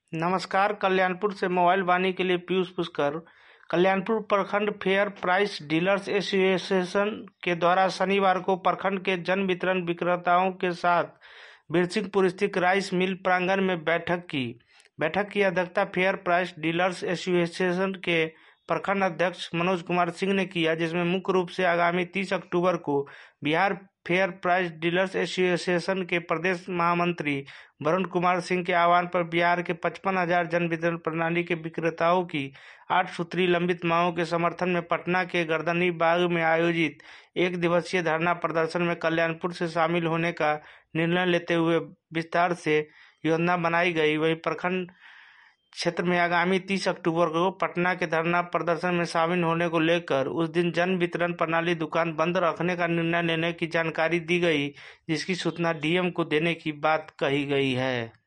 नमस्कार। कल्याणपुर से मोबाइल वाणी के लिए पीयूष पुष्कर। कल्याणपुर प्रखंड फेयर प्राइस डीलर्स एसोसिएशन के द्वारा शनिवार को प्रखंड के जन वितरण विक्रेताओं के साथ बिरसिंहपुर स्थित राइस मिल प्रांगण में बैठक की अध्यक्षता फेयर प्राइस डीलर्स एसोसिएशन के प्रखंड अध्यक्ष मनोज कुमार सिंह ने किया, जिसमें मुख्य रूप से आगामी 30 अक्टूबर को Bihar fair price dealers association के प्रदेश महामंत्री वरुण कुमार सिंह के आह्वान पर बिहार के 55,000 जन वितरण प्रणाली के विक्रेताओं की 8 सूत्रीय लंबित मांगों के समर्थन में पटना के गर्दनी बाग में आयोजित एक दिवसीय धरना प्रदर्शन में कल्याणपुर से शामिल होने का निर्णय लेते हुए विस्तार से योजना बनाई गई। वहीं प्रखंड क्षेत्र में आगामी 30 अक्टूबर को पटना के धरना प्रदर्शन में शामिल होने को लेकर उस दिन जन वितरण प्रणाली दुकान बंद रखने का निर्णय लेने की जानकारी दी गई, जिसकी सूचना डीएम को देने की बात कही गई है।